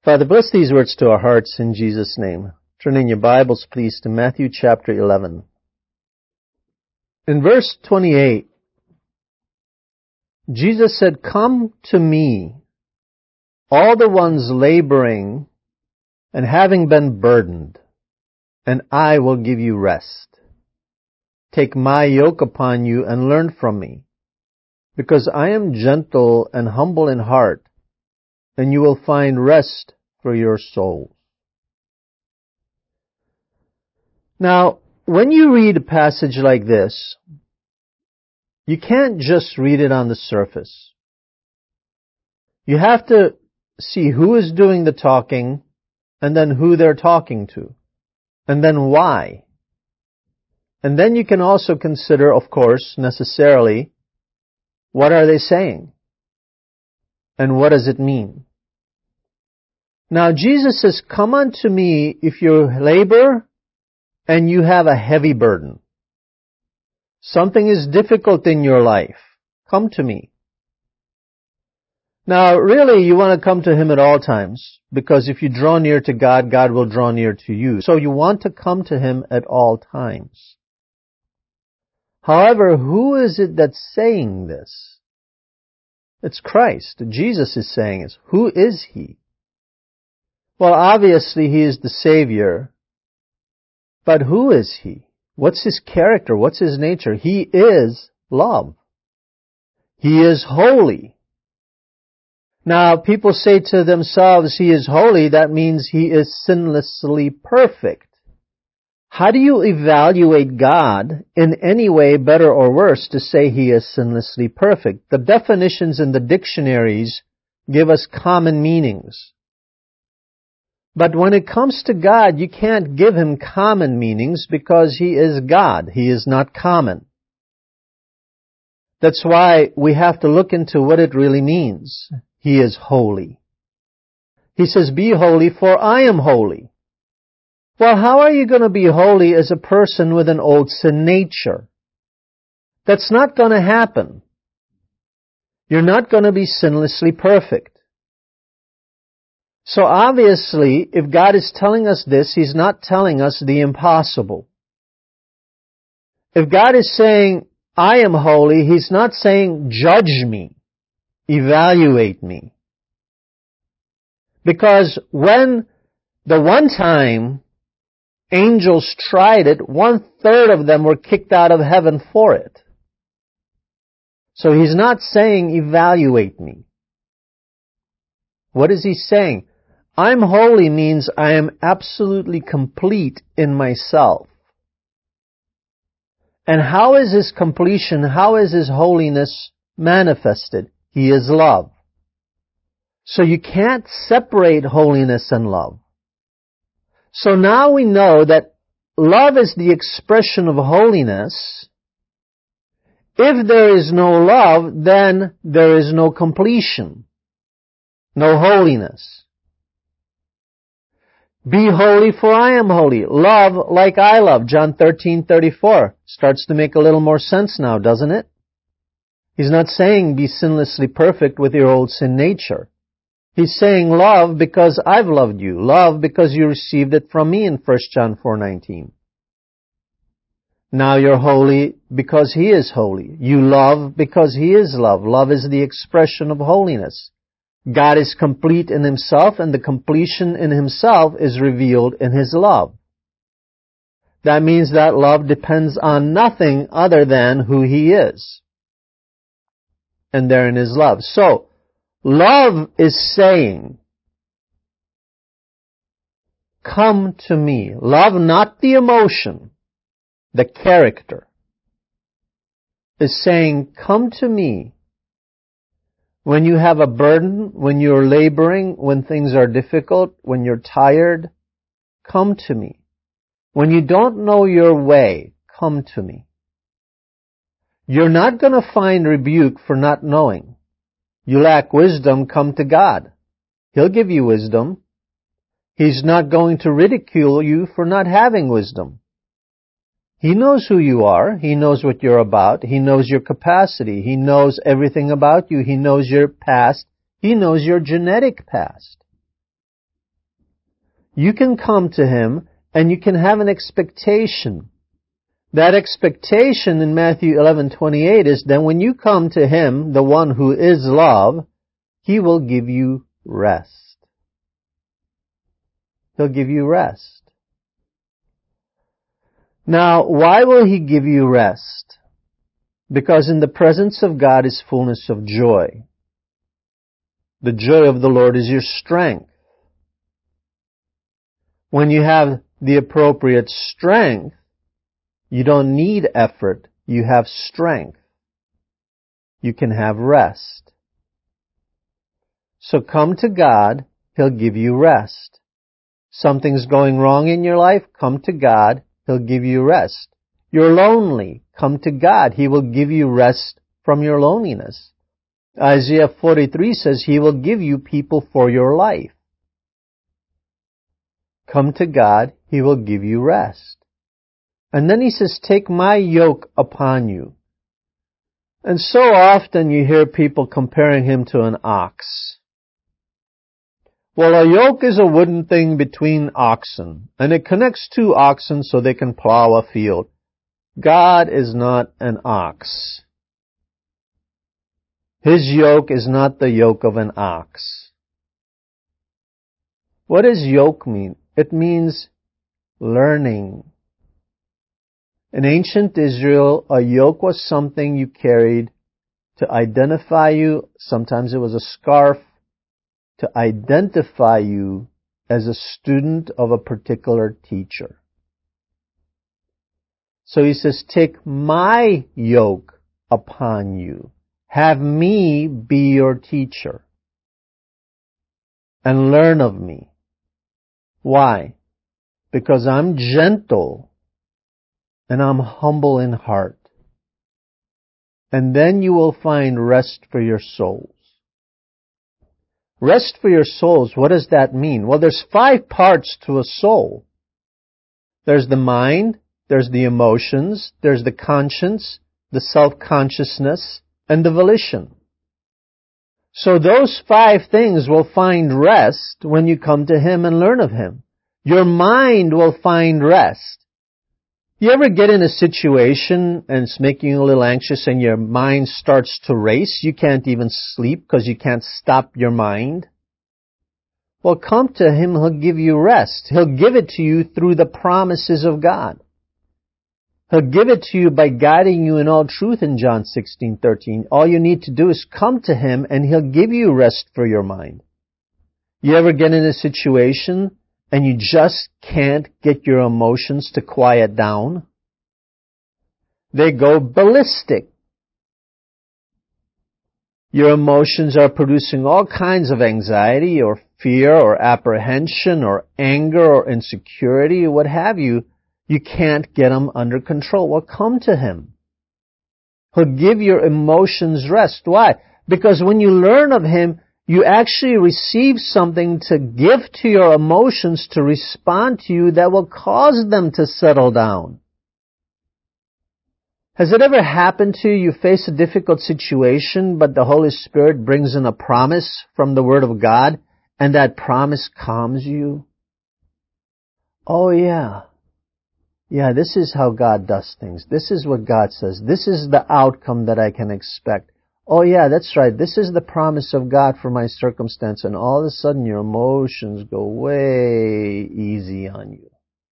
Father, bless these words to our hearts in Jesus' name. Turn in your Bibles, please, to Matthew chapter 11. In verse 28, Jesus said, "Come to me, all the ones laboring and having been burdened, and I will give you rest. Take my yoke upon you and learn from me, because I am gentle and humble in heart, and you will find rest for your souls." Now, when you read a passage like this, you can't just read it on the surface. You have to see who is doing the talking, and then who they're talking to, and then why. And then you can also consider, of course, necessarily, what are they saying? And what does it mean? Now, Jesus says, "Come unto me if you labor and you have a heavy burden. Something is difficult in your life. Come to me." Now, really, you want to come to Him at all times, because if you draw near to God, God will draw near to you. So you want to come to Him at all times. However, who is it that's saying this? It's Christ. Jesus is saying it. Who is He? Well, obviously, He is the Savior. But who is He? What's His character? What's His nature? He is love. He is holy. Now, people say to themselves, He is holy. That means He is sinlessly perfect. How do you evaluate God in any way, better or worse, to say He is sinlessly perfect? The definitions in the dictionaries give us common meanings. But when it comes to God, you can't give Him common meanings because He is God. He is not common. That's why we have to look into what it really means. He is holy. He says, "Be holy, for I am holy." Well, how are you going to be holy as a person with an old sin nature? That's not going to happen. You're not going to be sinlessly perfect. So obviously, if God is telling us this, He's not telling us the impossible. If God is saying, "I am holy," He's not saying, "Judge me, evaluate me." Because when the one time angels tried it, 1/3 of them were kicked out of heaven for it. So He's not saying, "Evaluate me." What is He saying? I'm holy means I am absolutely complete in myself. And how is His completion, how is His holiness manifested? He is love. So you can't separate holiness and love. So now we know that love is the expression of holiness. If there is no love, then there is no completion, no holiness. Be holy, for I am holy. Love like I love. John 13:34 starts to make a little more sense now, doesn't it? He's not saying be sinlessly perfect with your old sin nature. He's saying love because I've loved you. Love because you received it from me in 1 John 4:19. Now you're holy because He is holy. You love because He is love. Love is the expression of holiness. God is complete in Himself, and the completion in Himself is revealed in His love. That means that love depends on nothing other than who He is. And therein is love. So, love is saying, "Come to me." Love, not the emotion, the character, is saying, "Come to me." When you have a burden, when you're laboring, when things are difficult, when you're tired, come to me. When you don't know your way, come to me. You're not going to find rebuke for not knowing. You lack wisdom, come to God. He'll give you wisdom. He's not going to ridicule you for not having wisdom. He knows who you are. He knows what you're about. He knows your capacity. He knows everything about you. He knows your past. He knows your genetic past. you can come to Him and you can have an expectation. That expectation in Matthew 11:28 is that when you come to Him, the one who is love, He will give you rest. He'll give you rest. Now, why will He give you rest? Because in the presence of God is fullness of joy. The joy of the Lord is your strength. When you have the appropriate strength, you don't need effort. You have strength. You can have rest. So come to God. He'll give you rest. Something's going wrong in your life? Come to God. He'll give you rest. You're lonely. Come to God. He will give you rest from your loneliness. Isaiah 43 says He will give you people for your life. Come to God. He will give you rest. And then He says, take my yoke upon you. And so often you hear people comparing Him to an ox. Well, a yoke is a wooden thing between oxen, and it connects two oxen so they can plow a field. God is not an ox. His yoke is not the yoke of an ox. What does yoke mean? It means learning. In ancient Israel, a yoke was something you carried to identify you. Sometimes it was a scarf to identify you as a student of a particular teacher. So He says, take my yoke upon you. Have me be your teacher. And learn of me. Why? Because I'm gentle and I'm humble in heart. And then you will find rest for your souls. Rest for your souls, what does that mean? Well, there's 5 parts to a soul. There's the mind, there's the emotions, there's the conscience, the self-consciousness, and the volition. So those 5 things will find rest when you come to Him and learn of Him. Your mind will find rest. You ever get in a situation and it's making you a little anxious and your mind starts to race? You can't even sleep because you can't stop your mind. Well, come to Him, He'll give you rest. He'll give it to you through the promises of God. He'll give it to you by guiding you in all truth in John 16:13. All you need to do is come to Him and He'll give you rest for your mind. You ever get in a situation and you just can't get your emotions to quiet down? They go ballistic. Your emotions are producing all kinds of anxiety or fear or apprehension or anger or insecurity or what have you. You can't get them under control. Well, come to Him. He'll give your emotions rest. Why? Because when you learn of Him, you actually receive something to give to your emotions to respond to you that will cause them to settle down. Has it ever happened to you? You face a difficult situation, but the Holy Spirit brings in a promise from the Word of God, and that promise calms you? Oh yeah. Yeah, this is how God does things. This is what God says. This is the outcome that I can expect. Oh yeah, that's right. This is the promise of God for my circumstance. And all of a sudden your emotions go way easy on you.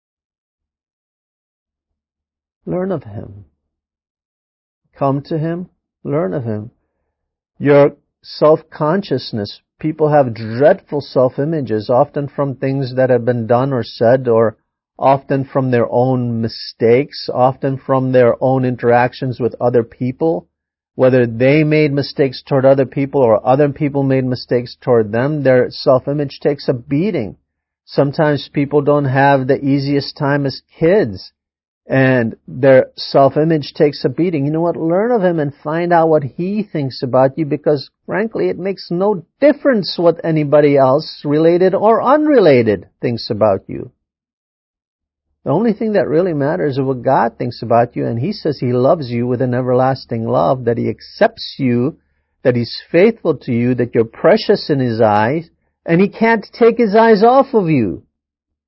Learn of Him. Come to Him. Learn of Him. Your self-consciousness. People have dreadful self-images, often from things that have been done or said, or often from their own mistakes, often from their own interactions with other people. Whether they made mistakes toward other people or other people made mistakes toward them, their self-image takes a beating. Sometimes people don't have the easiest time as kids, and their self-image takes a beating. You know what? Learn of Him and find out what He thinks about you, because frankly, it makes no difference what anybody else, related or unrelated, thinks about you. The only thing that really matters is what God thinks about you, and He says He loves you with an everlasting love, that He accepts you, that He's faithful to you, that you're precious in His eyes, and He can't take His eyes off of you.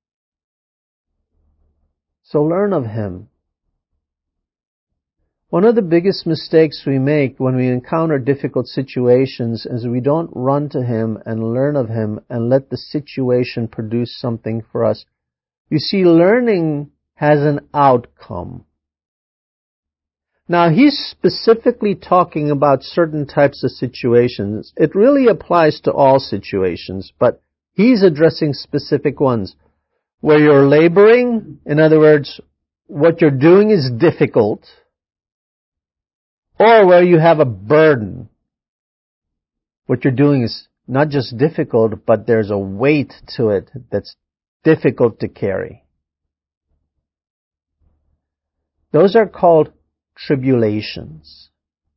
So learn of Him. One of the biggest mistakes we make when we encounter difficult situations is we don't run to Him and learn of Him and let the situation produce something for us. You see, learning has an outcome. Now, he's specifically talking about certain types of situations. It really applies to all situations, but he's addressing specific ones. Where you're laboring, in other words, what you're doing is difficult, or where you have a burden. What you're doing is not just difficult, but there's a weight to it that's difficult to carry. Those are called tribulations.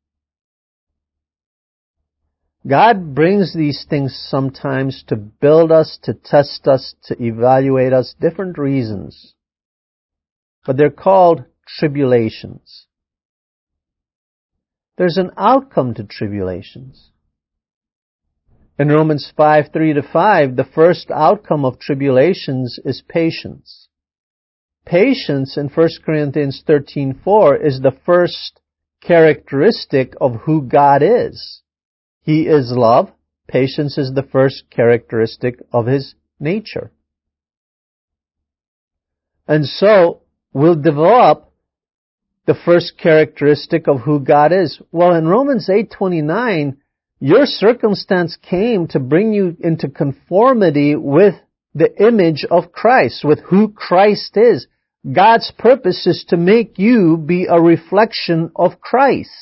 God brings these things sometimes to build us, to test us, to evaluate us, different reasons. But they're called tribulations. There's an outcome to tribulations. In Romans 5:3-5, the first outcome of tribulations is patience. Patience in 1 Corinthians 13:4 is the first characteristic of who God is. He is love. Patience is the first characteristic of His nature. And so, we'll develop the first characteristic of who God is. Well, in Romans 8:29, your circumstance came to bring you into conformity with the image of Christ, with who Christ is. God's purpose is to make you be a reflection of Christ.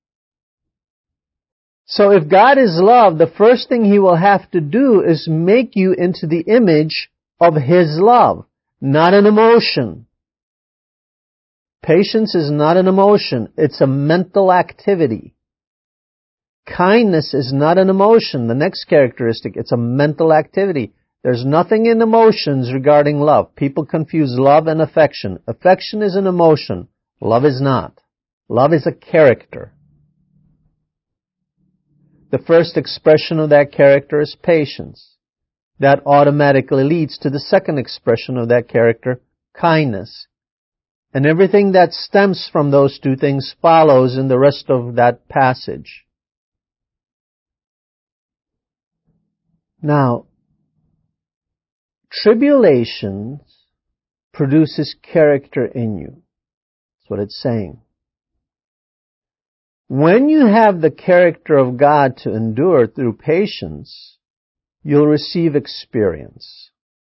So if God is love, the first thing He will have to do is make you into the image of His love, not an emotion. Patience is not an emotion, it's a mental activity. Kindness is not an emotion, the next characteristic, it's a mental activity. There's nothing in emotions regarding love. People confuse love and affection. Affection is an emotion, love is not. Love is a character. The first expression of that character is patience. That automatically leads to the second expression of that character, kindness. And everything that stems from those two things follows in the rest of that passage. Now, tribulations produces character in you. That's what it's saying. When you have the character of God to endure through patience, you'll receive experience.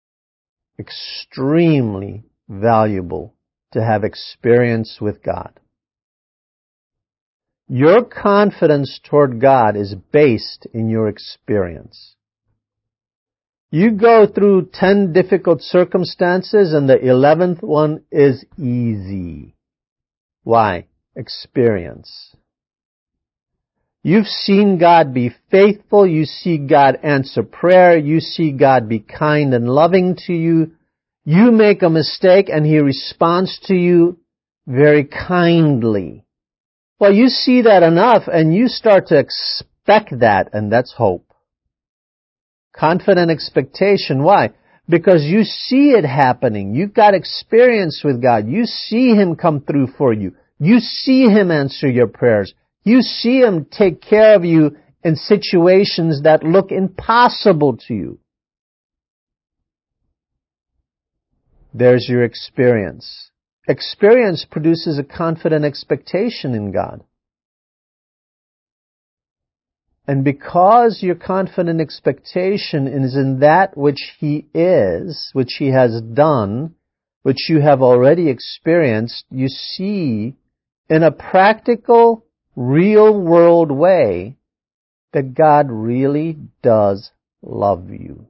Extremely valuable to have experience with God. Your confidence toward God is based in your experience. You go through 10 difficult circumstances and the 11th one is easy. Why? Experience. You've seen God be faithful. You see God answer prayer. You see God be kind and loving to you. You make a mistake and He responds to you very kindly. Well, you see that enough and you start to expect that, and that's hope. Confident expectation. Why? Because you see it happening. You've got experience with God. You see Him come through for you. You see Him answer your prayers. You see Him take care of you in situations that look impossible to you. There's your experience. Experience produces a confident expectation in God. And because your confident expectation is in that which He is, which He has done, which you have already experienced, you see in a practical, real-world way that God really does love you.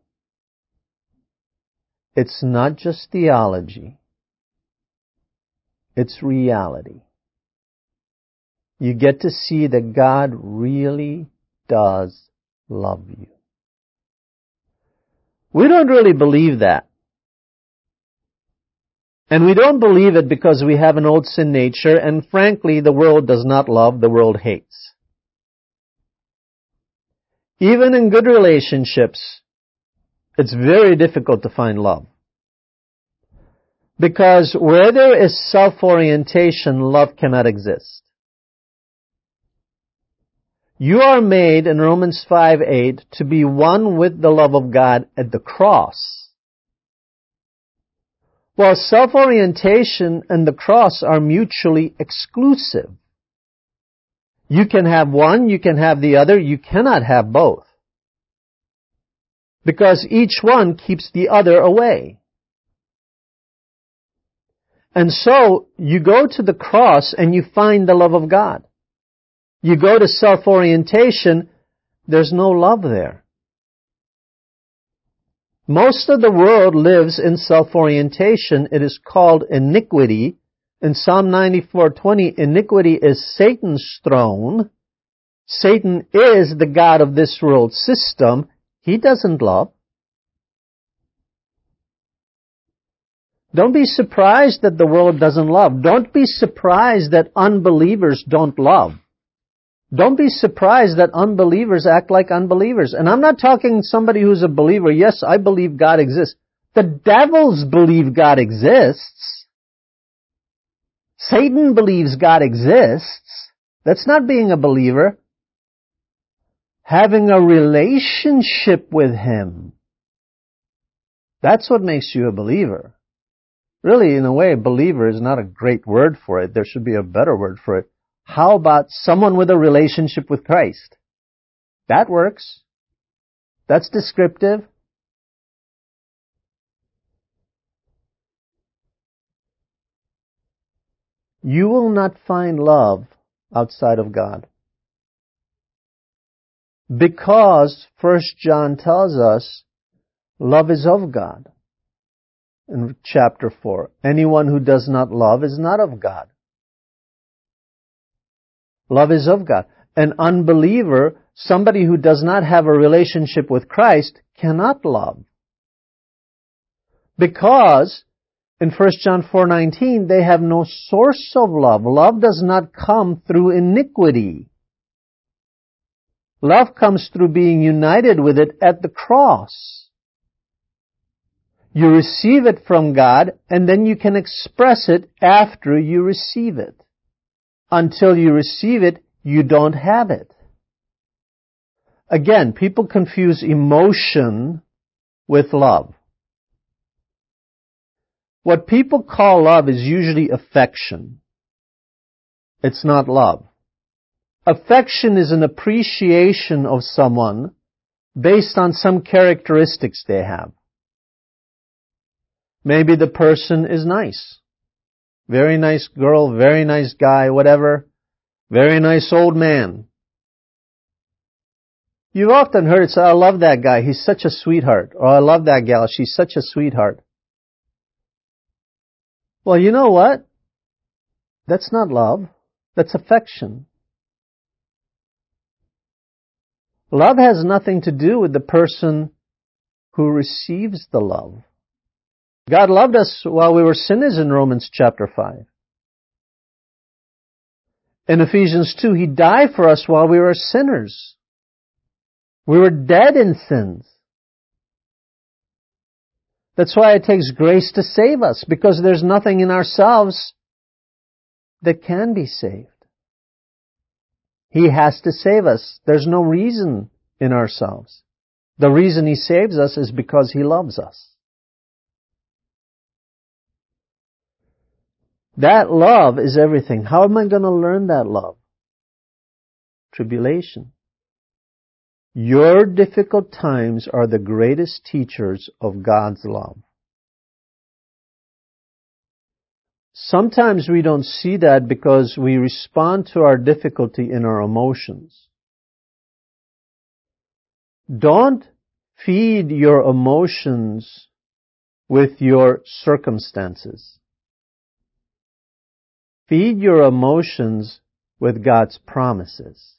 It's not just theology. It's reality. You get to see that God really does love you. We don't really believe that. And we don't believe it because we have an old sin nature, and frankly, the world does not love, the world hates. Even in good relationships, it's very difficult to find love. Because where there is self-orientation, love cannot exist. You are made in Romans 5:8 to be one with the love of God at the cross. Well, self-orientation and the cross are mutually exclusive. You can have one, you can have the other, you cannot have both. Because each one keeps the other away. And so, you go to the cross and you find the love of God. You go to self-orientation, there's no love there. Most of the world lives in self-orientation. It is called iniquity. In Psalm 94:20, iniquity is Satan's throne. Satan is the god of this world system. He doesn't love. Don't be surprised that the world doesn't love. Don't be surprised that unbelievers don't love. Don't be surprised that unbelievers act like unbelievers. And I'm not talking somebody who's a believer. Yes, I believe God exists. The devils believe God exists. Satan believes God exists. That's not being a believer. Having a relationship with Him. That's what makes you a believer. Really, in a way, believer is not a great word for it. There should be a better word for it. How about someone with a relationship with Christ? That works. That's descriptive. You will not find love outside of God. Because 1 John tells us, love is of God. In chapter 4, anyone who does not love is not of God. Love is of God. An unbeliever, somebody who does not have a relationship with Christ, cannot love. Because in 1 John 4:19, they have no source of love. Love does not come through iniquity. Love comes through being united with it at the cross. You receive it from God, and then you can express it after you receive it. Until you receive it, you don't have it. Again, people confuse emotion with love. What people call love is usually affection. It's not love. Affection is an appreciation of someone based on some characteristics they have. Maybe the person is nice. Very nice girl, very nice guy, whatever. Very nice old man. You've often heard it say, I love that guy, he's such a sweetheart. Or I love that gal, she's such a sweetheart. Well, you know what? That's not love. That's affection. Love has nothing to do with the person who receives the love. God loved us while we were sinners in Romans chapter 5. In Ephesians 2, He died for us while we were sinners. We were dead in sins. That's why it takes grace to save us, because there's nothing in ourselves that can be saved. He has to save us. There's no reason in ourselves. The reason He saves us is because He loves us. That love is everything. How am I going to learn that love? Tribulation. Your difficult times are the greatest teachers of God's love. Sometimes we don't see that because we respond to our difficulty in our emotions. Don't feed your emotions with your circumstances. Feed your emotions with God's promises.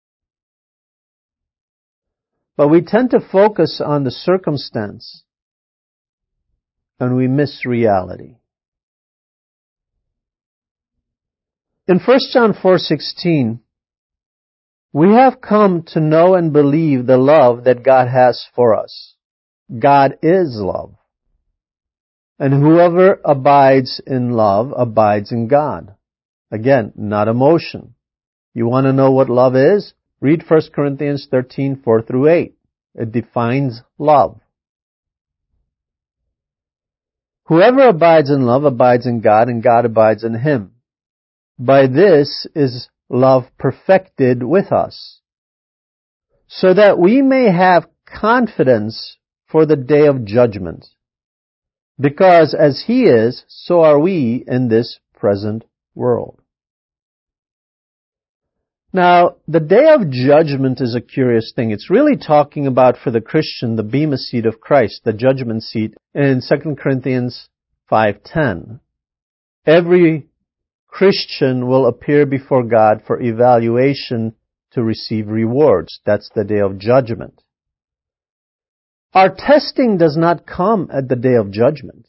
But we tend to focus on the circumstance and we miss reality. In 1 John 4:16, we have come to know and believe the love that God has for us. God is love. And whoever abides in love abides in God. Again, not emotion. You want to know what love is? Read 1 Corinthians 13, 4 through 8. It defines love. Whoever abides in love abides in God, and God abides in him. By this is love perfected with us, so that we may have confidence for the day of judgment. Because as he is, so are we in this present world. Now, the day of judgment is a curious thing. It's really talking about, for the Christian, the bema seat of Christ, the judgment seat in 2 Corinthians 5:10. Every Christian will appear before God for evaluation to receive rewards. That's the day of judgment. Our testing does not come at the day of judgment.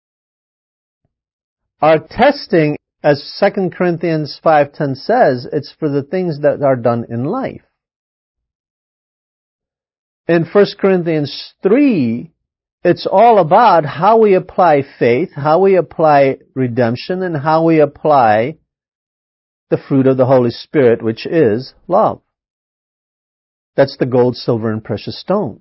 Our testing, as 2 Corinthians 5:10 says, it's for the things that are done in life. In 1 Corinthians 3, it's all about how we apply faith, how we apply redemption, and how we apply the fruit of the Holy Spirit, which is love. That's the gold, silver, and precious stones.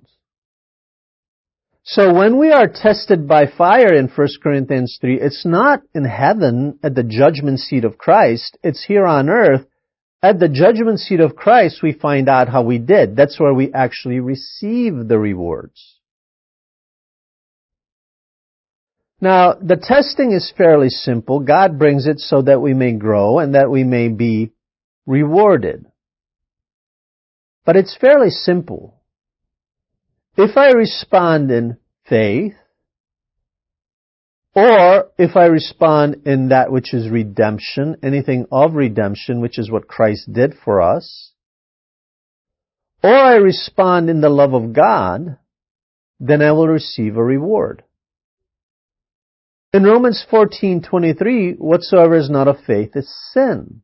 So when we are tested by fire in 1 Corinthians 3, it's not in heaven at the judgment seat of Christ. It's here on earth. At the judgment seat of Christ, we find out how we did. That's where we actually receive the rewards. Now, the testing is fairly simple. God brings it so that we may grow and that we may be rewarded. But it's fairly simple. If I respond in faith, or if I respond in that which is redemption, anything of redemption, which is what Christ did for us, or I respond in the love of God, then I will receive a reward. In Romans 14:23, whatsoever is not of faith is sin.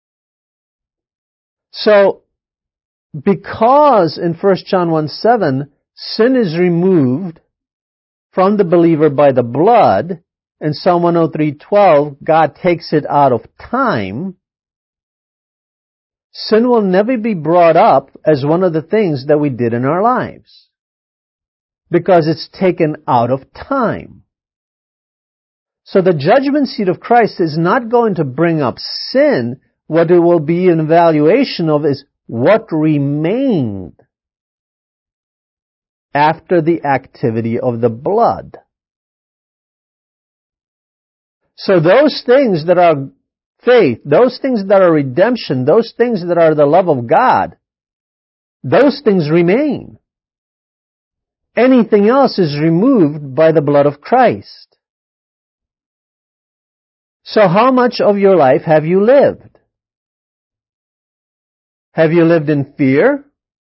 So, because in 1 John 1:7, sin is removed from the believer by the blood, in Psalm 103:12, God takes it out of time, sin will never be brought up as one of the things that we did in our lives, because it's taken out of time. So the judgment seat of Christ is not going to bring up sin. What it will be an evaluation of is what remained after the activity of the blood. So those things that are faith, those things that are redemption, those things that are the love of God, those things remain. Anything else is removed by the blood of Christ. So how much of your life have you lived? Have you lived in fear?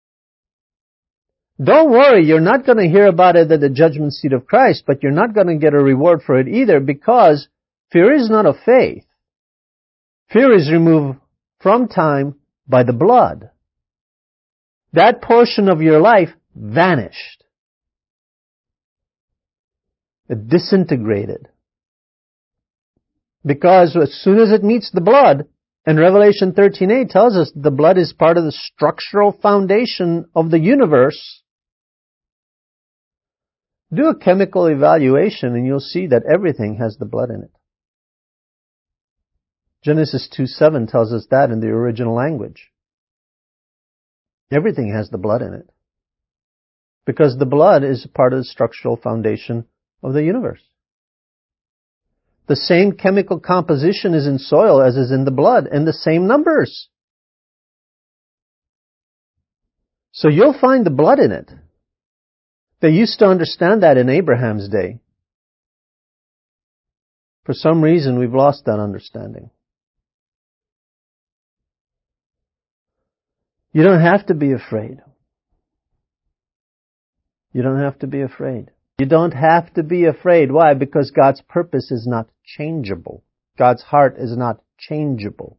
Don't worry, you're not going to hear about it at the judgment seat of Christ, but you're not going to get a reward for it either, because fear is not of faith. Fear is removed from time by the blood. That portion of your life vanished. It disintegrated. Because as soon as it meets the blood, and Revelation 13:8 tells us the blood is part of the structural foundation of the universe, do a chemical evaluation and you'll see that everything has the blood in it. Genesis 2:7 tells us that in the original language. Everything has the blood in it. Because the blood is part of the structural foundation of the universe. The same chemical composition is in soil as is in the blood, and the same numbers. So you'll find the blood in it. They used to understand that in Abraham's day. For some reason, we've lost that understanding. You don't have to be afraid. You don't have to be afraid. You don't have to be afraid. Why? Because God's purpose is not changeable. God's heart is not changeable.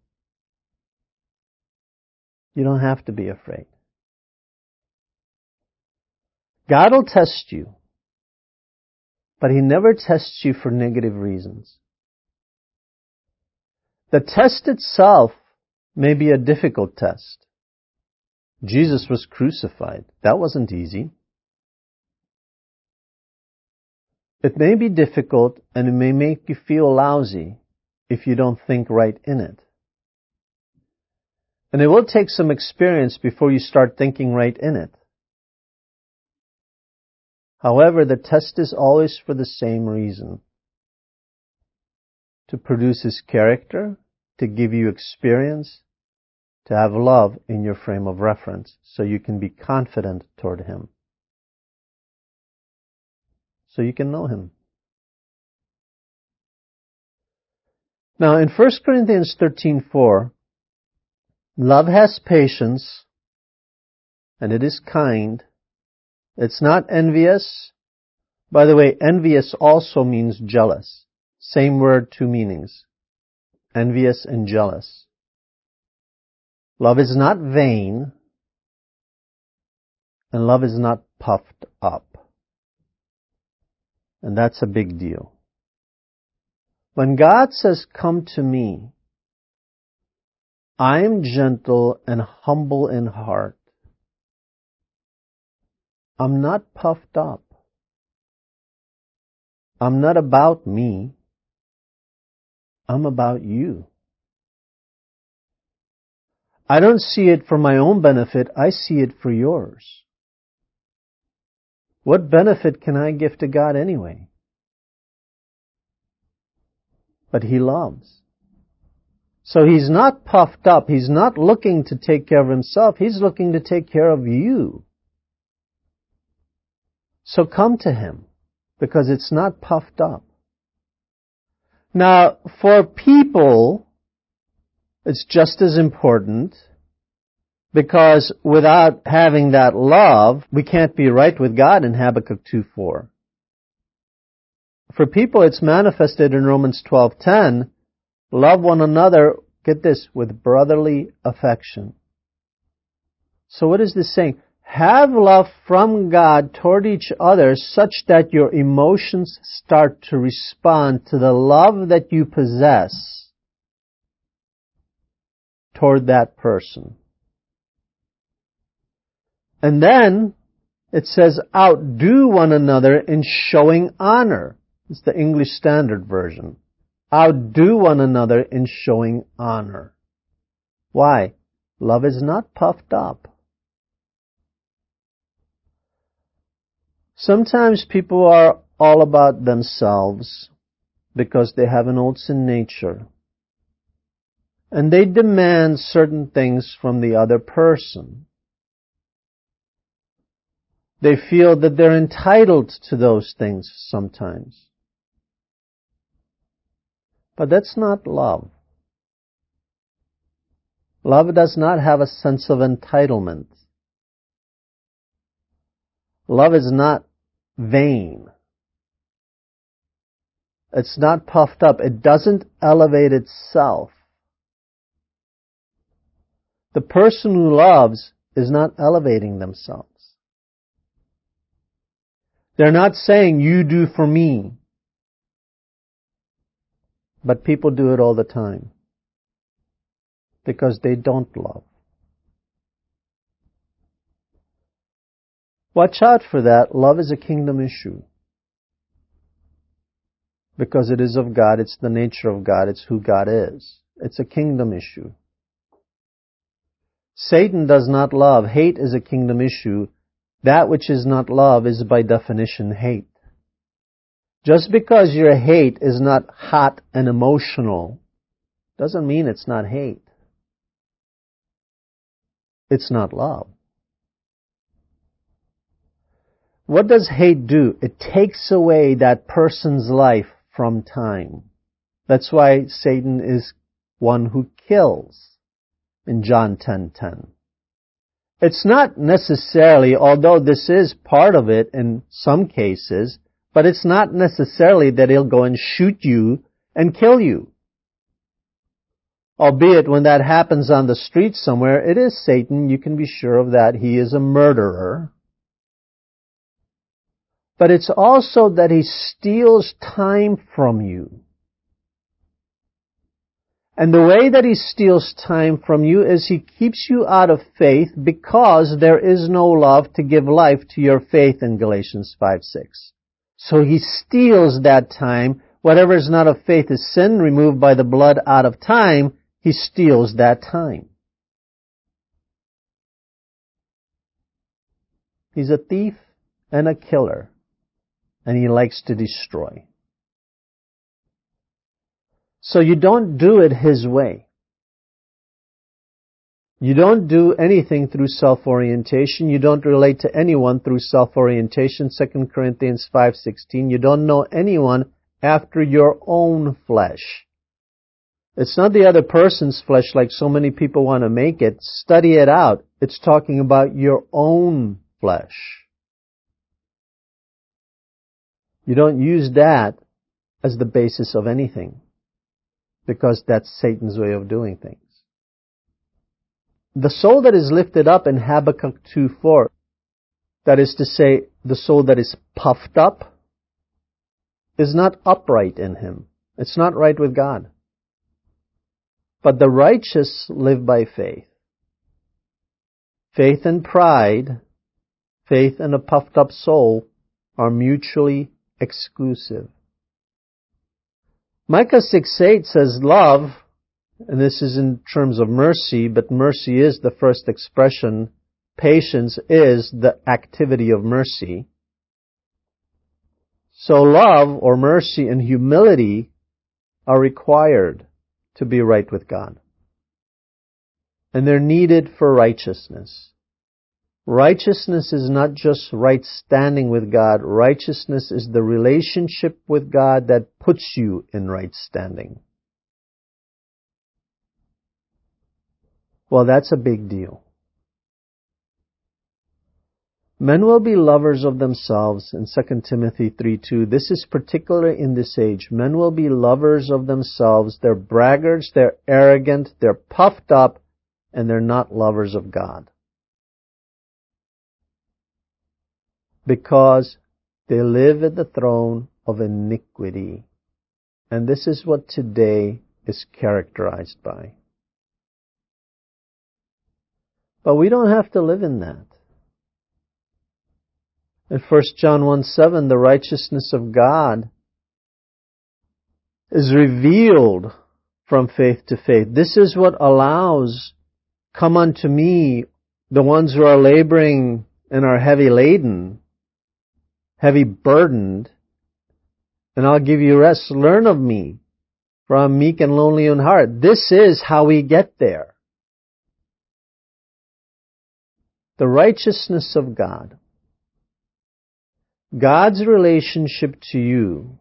You don't have to be afraid. God will test you. but He never tests you for negative reasons. The test itself may be a difficult test. Jesus was crucified. That wasn't easy. It may be difficult and it may make you feel lousy if you don't think right in it. And it will take some experience before you start thinking right in it. However, the test is always for the same reason. To produce His character, to give you experience, to have love in your frame of reference, so you can be confident toward Him. So you can know Him. Now, in 1 Corinthians 13:4, love has patience, and it is kind. It's not envious. By the way, envious also means jealous. Same word, two meanings. Envious and jealous. Love is not vain, and love is not puffed up. And that's a big deal. When God says, "Come to me, I am gentle and humble in heart," I'm not puffed up. I'm not about me. I'm about you. I don't see it for my own benefit. I see it for yours. What benefit can I give to God anyway? But He loves. So He's not puffed up. He's not looking to take care of Himself. He's looking to take care of you. So come to Him, because it's not puffed up. Now, for people, it's just as important, because without having that love, we can't be right with God in Habakkuk 2:4. For people, it's manifested in Romans 12:10, love one another, get this, with brotherly affection. So what is this saying? Have love from God toward each other such that your emotions start to respond to the love that you possess toward that person. And then it says, outdo one another in showing honor. It's the English Standard Version. Outdo one another in showing honor. Why? Love is not puffed up. Sometimes people are all about themselves because they have an old sin nature. And they demand certain things from the other person. They feel that they're entitled to those things sometimes. But that's not love. Love does not have a sense of entitlement. Love is not vain. It's not puffed up. It doesn't elevate itself. The person who loves is not elevating themselves. They're not saying, you do for me. But people do it all the time. Because they don't love. Watch out for that. Love is a kingdom issue. Because it is of God, it's the nature of God, it's who God is. It's a kingdom issue. Satan does not love. Hate is a kingdom issue. That which is not love is by definition hate. Just because your hate is not hot and emotional doesn't mean it's not hate. It's not love. What does hate do? It takes away that person's life from time. That's why Satan is one who kills in John 10:10. It's not necessarily, although this is part of it in some cases, but it's not necessarily that he'll go and shoot you and kill you. Albeit when that happens on the street somewhere, it is Satan, you can be sure of that. He is a murderer. But it's also that he steals time from you. And the way that he steals time from you is he keeps you out of faith because there is no love to give life to your faith in Galatians 5:6. So he steals that time. Whatever is not of faith is sin, removed by the blood out of time. He steals that time. He's a thief and a killer, and he likes to destroy. So you don't do it his way. You don't do anything through self-orientation. You don't relate to anyone through self-orientation. 2 Corinthians 5:16. You don't know anyone after your own flesh. It's not the other person's flesh like so many people want to make it. Study it out. It's talking about your own flesh. You don't use that as the basis of anything, because that's Satan's way of doing things. The soul that is lifted up in Habakkuk 2:4, that is to say, the soul that is puffed up, is not upright in him. It's not right with God. But the righteous live by faith. Faith and pride, faith and a puffed up soul are mutually exclusive. Micah 6:8 says love, and this is in terms of mercy, but mercy is the first expression. Patience is the activity of mercy. So love or mercy and humility are required to be right with God. And they're needed for righteousness. Righteousness is not just right standing with God. Righteousness is the relationship with God that puts you in right standing. Well, that's a big deal. Men will be lovers of themselves in 2 Timothy 3:2. This is particular in this age. Men will be lovers of themselves. They're braggarts, they're arrogant, they're puffed up, and they're not lovers of God. Because they live at the throne of iniquity. And this is what today is characterized by. But we don't have to live in that. In 1 John 1:7, the righteousness of God is revealed from faith to faith. This is what allows, come unto me, the ones who are laboring and are heavy laden, heavy burdened, and I'll give you rest. Learn of me, for I'm meek and lowly in heart. This is how we get there. The righteousness of God. God's relationship to you,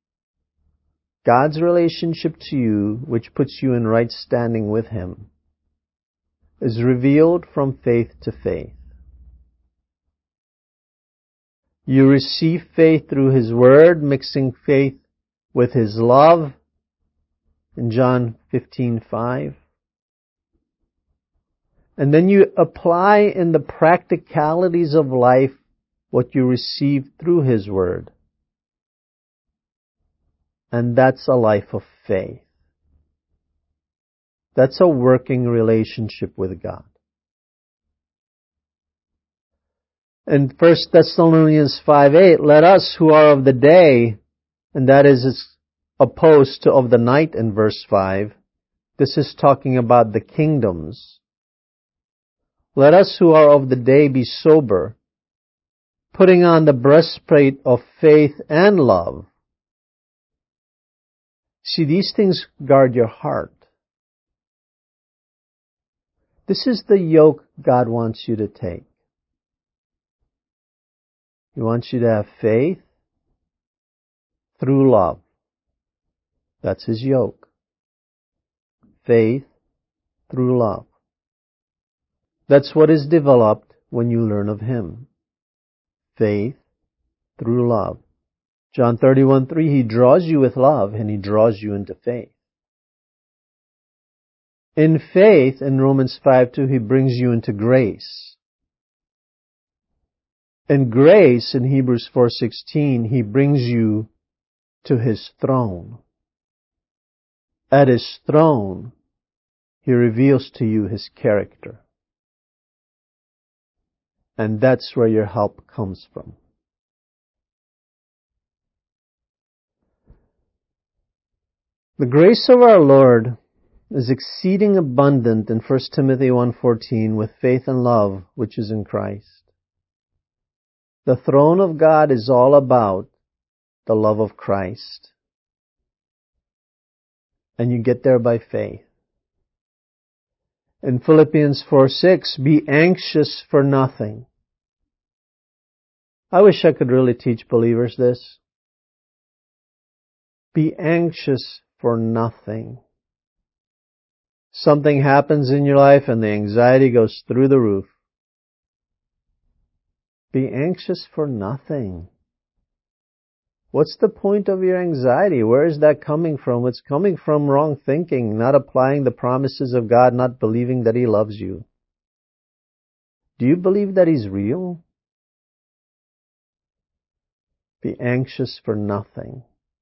which puts you in right standing with Him, is revealed from faith to faith. You receive faith through His Word, mixing faith with His love in John 15:5. And then you apply in the practicalities of life what you receive through His Word. And that's a life of faith. That's a working relationship with God. In 1 Thessalonians 5:8, let us who are of the day, and that is opposed to of the night in verse 5. This is talking about the kingdoms. Let us who are of the day be sober, putting on the breastplate of faith and love. See, these things guard your heart. This is the yoke God wants you to take. He wants you to have faith through love. That's His yoke. Faith through love. That's what is developed when you learn of Him. Faith through love. John 31:3, He draws you with love and He draws you into faith. In faith, in Romans 5:2, He brings you into grace. In grace, in Hebrews 4:16, He brings you to His throne. At His throne, He reveals to you His character. And that's where your help comes from. The grace of our Lord is exceeding abundant in 1 Timothy 1:14 with faith and love which is in Christ. The throne of God is all about the love of Christ. And you get there by faith. In Philippians 4:6, be anxious for nothing. I wish I could really teach believers this. Be anxious for nothing. Something happens in your life and the anxiety goes through the roof. Be anxious for nothing. What's the point of your anxiety? Where is that coming from? It's coming from wrong thinking, not applying the promises of God, not believing that He loves you. Do you believe that He's real? Be anxious for nothing.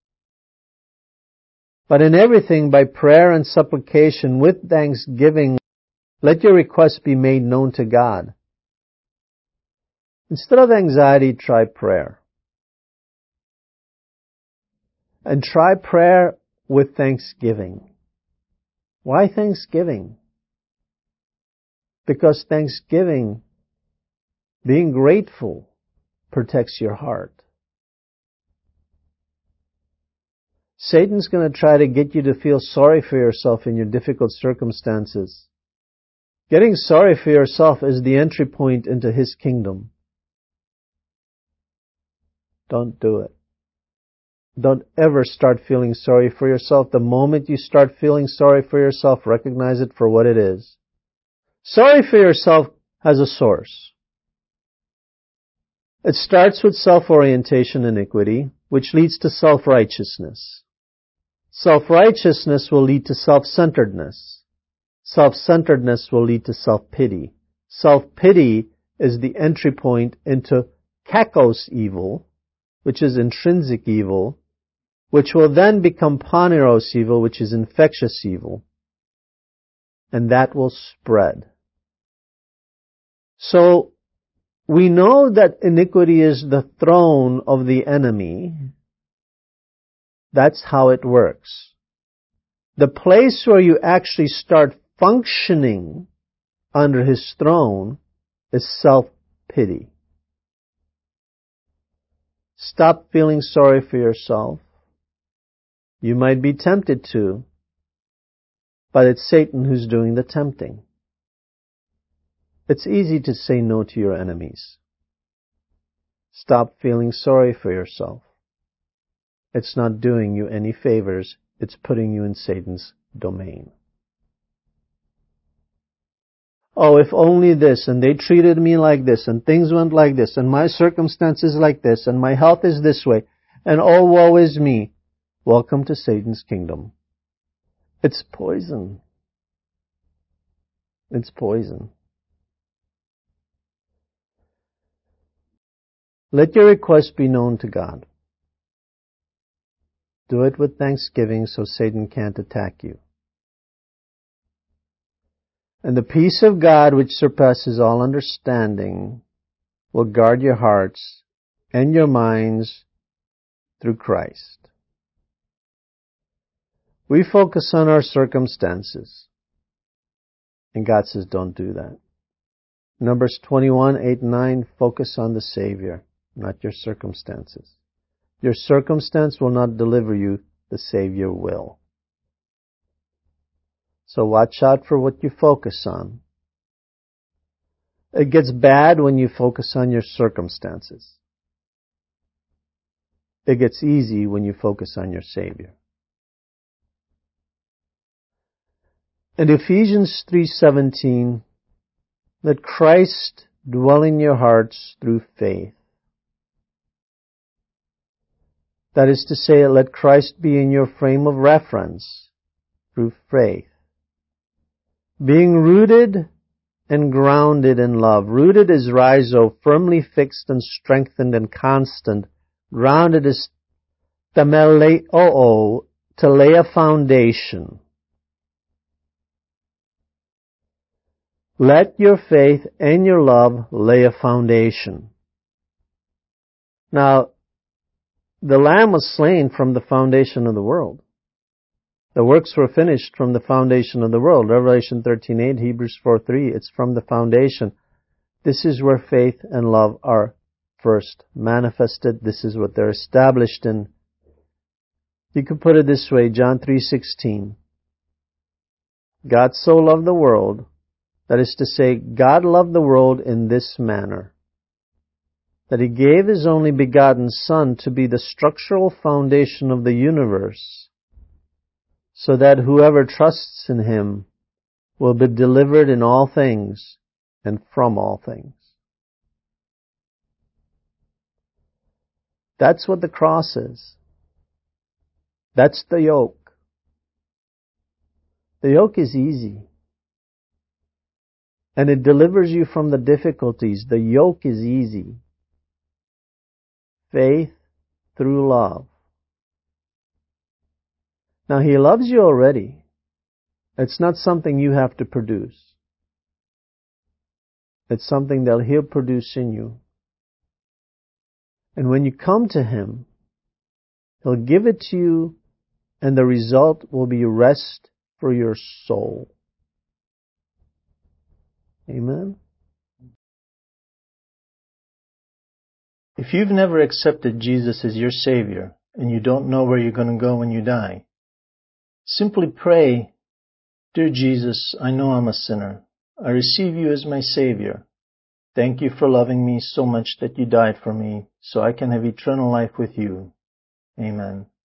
But in everything, by prayer and supplication, with thanksgiving, let your requests be made known to God. Instead of anxiety, try prayer. And try prayer with thanksgiving. Why thanksgiving? Because thanksgiving, being grateful, protects your heart. Satan's going to try to get you to feel sorry for yourself in your difficult circumstances. Getting sorry for yourself is the entry point into his kingdom. Don't do it. Don't ever start feeling sorry for yourself. The moment you start feeling sorry for yourself, recognize it for what it is. Sorry for yourself has a source. It starts with self-orientation iniquity, which leads to self-righteousness. Self-righteousness will lead to self-centeredness. Self-centeredness will lead to self-pity. Self-pity is the entry point into kakos evil, which is intrinsic evil, which will then become poneros evil, which is infectious evil. And that will spread. So, we know that iniquity is the throne of the enemy. That's how it works. The place where you actually start functioning under his throne is self-pity. Stop feeling sorry for yourself. You might be tempted to, but it's Satan who's doing the tempting. It's easy to say no to your enemies. Stop feeling sorry for yourself. It's not doing you any favors. It's putting you in Satan's domain. Oh, if only this, and they treated me like this, and things went like this, and my circumstances like this, and my health is this way, and oh, woe is me. Welcome to Satan's kingdom. It's poison. It's poison. Let your request be known to God. Do it with thanksgiving so Satan can't attack you. And the peace of God, which surpasses all understanding, will guard your hearts and your minds through Christ. We focus on our circumstances. And God says, don't do that. Numbers 21:8-9, focus on the Savior, not your circumstances. Your circumstance will not deliver you, the Savior will. So watch out for what you focus on. It gets bad when you focus on your circumstances. It gets easy when you focus on your Savior. In Ephesians 3:17, let Christ dwell in your hearts through faith. That is to say, let Christ be in your frame of reference through faith. Being rooted and grounded in love. Rooted is rhizo, firmly fixed and strengthened and constant. Grounded is themeleo, to lay a foundation. Let your faith and your love lay a foundation. Now, the Lamb was slain from the foundation of the world. The works were finished from the foundation of the world. Revelation 13:8, Hebrews 4:3, it's from the foundation. This is where faith and love are first manifested. This is what they're established in. You could put it this way, John 3:16. God so loved the world, that is to say, God loved the world in this manner, that He gave His only begotten Son to be the structural foundation of the universe, so that whoever trusts in Him will be delivered in all things and from all things. That's what the cross is. That's the yoke. The yoke is easy. And it delivers you from the difficulties. The yoke is easy. Faith through love. Now, He loves you already. It's not something you have to produce. It's something that He'll produce in you. And when you come to Him, He'll give it to you, and the result will be rest for your soul. Amen? If you've never accepted Jesus as your Savior, and you don't know where you're going to go when you die, simply pray, "Dear Jesus, I know I'm a sinner. I receive You as my Savior. Thank You for loving me so much that You died for me, so I can have eternal life with You. Amen."